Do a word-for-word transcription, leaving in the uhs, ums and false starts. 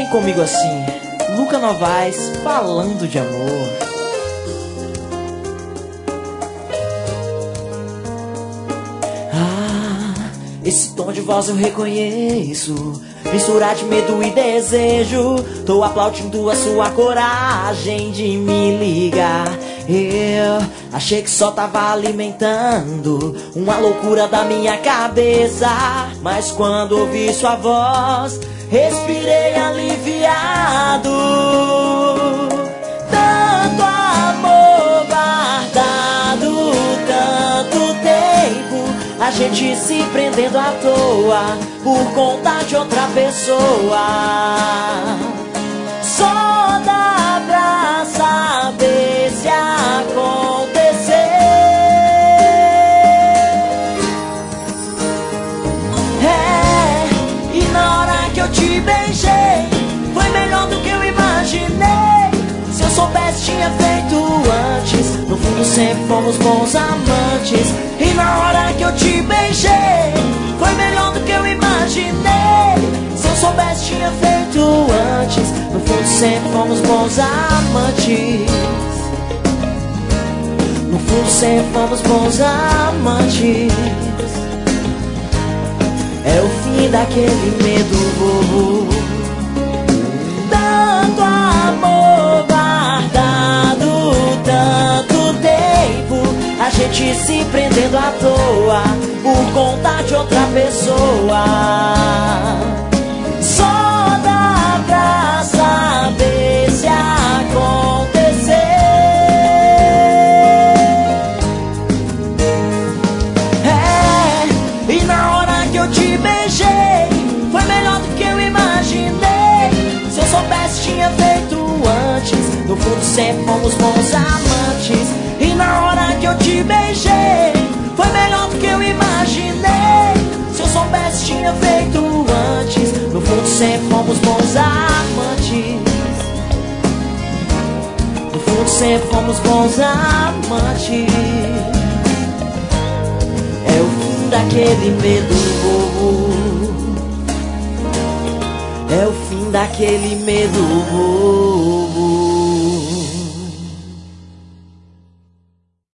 comigo assim, Luca Novaes, falando de amor. Ah, esse tom de voz eu reconheço, mistura de medo e desejo. Tô aplaudindo a sua coragem de me ligar. Eu achei que só tava alimentando uma loucura da minha cabeça, mas quando ouvi sua voz, respirei aliviado. Tanto amor guardado, tanto tempo, a gente se prendendo à toa por conta de outra pessoa. Só dá pra saber se acontecer. É, e na hora que eu te beijei, foi melhor do que eu imaginei. Se eu soubesse tinha feito antes, no fundo sempre fomos bons amantes. E na hora que eu te beijei, foi melhor do que eu imaginei. Se eu soubesse tinha feito antes, no fundo sempre fomos bons amantes. No fundo sempre fomos bons amantes. É o fim daquele medo. Tanto amor guardado, tanto tempo, a gente se prendendo à toa por conta de outra pessoa. Só dá pra saber se acontecer. É, e na hora que eu te beijei, foi melhor do que eu imaginei. Se eu soubesse tinha feito antes, no fundo sempre fomos bons amantes. E na hora que eu te beijei, foi melhor do que eu imaginei. Se eu soubesse tinha feito antes, no fundo sempre fomos bons amantes. No fundo sempre fomos bons amantes. É o fim daquele medo. É o fim daquele medo.